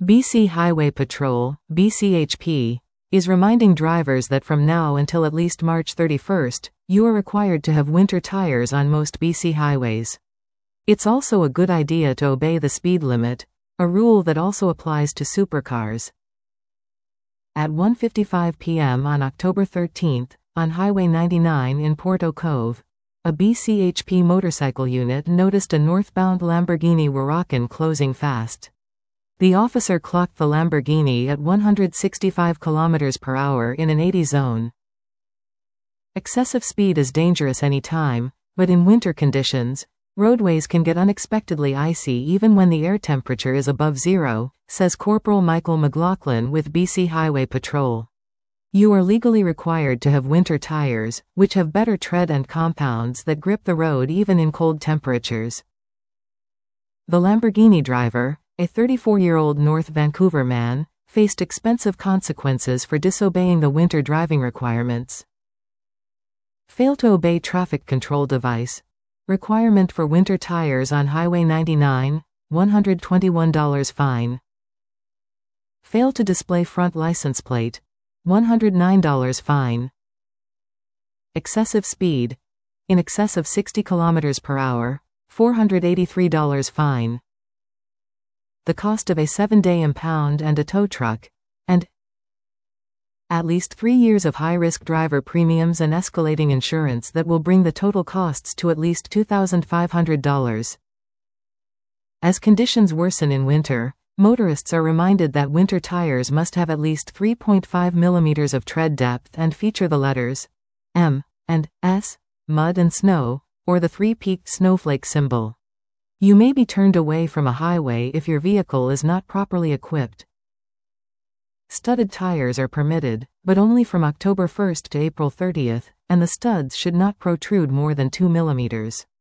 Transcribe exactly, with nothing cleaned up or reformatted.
B C Highway Patrol, B C H P, is reminding drivers that from now until at least March thirty-first, you are required to have winter tires on most B C highways. It's also a good idea to obey the speed limit, a rule that also applies to supercars. At one fifty-five p m on October thirteenth, on Highway ninety-nine in Porto Cove, a B C H P motorcycle unit noticed a northbound Lamborghini Huracan closing fast. The officer clocked the Lamborghini at one hundred sixty-five kilometers per hour in an eighty zone. Excessive speed is dangerous any time, but in winter conditions, roadways can get unexpectedly icy even when the air temperature is above zero, says Corporal Michael McLaughlin with B C Highway Patrol. You are legally required to have winter tires, which have better tread and compounds that grip the road even in cold temperatures. The Lamborghini driver, a thirty-four-year-old North Vancouver man, faced expensive consequences for disobeying the winter driving requirements. Fail to obey traffic control device. Requirement for winter tires on Highway ninety-nine, one hundred twenty-one dollars fine. Fail to display front license plate, one hundred nine dollars fine. Excessive speed, in excess of sixty kilometers per hour, four hundred eighty-three dollars fine. The cost of a seven-day impound and a tow truck, and at least three years of high-risk driver premiums and escalating insurance that will bring the total costs to at least two thousand five hundred dollars. As conditions worsen in winter, motorists are reminded that winter tires must have at least three point five millimeters of tread depth and feature the letters M and S, mud and snow, or the three-peaked snowflake symbol. You may be turned away from a highway if your vehicle is not properly equipped. Studded tires are permitted, but only from October first to April thirtieth, and the studs should not protrude more than two millimeters.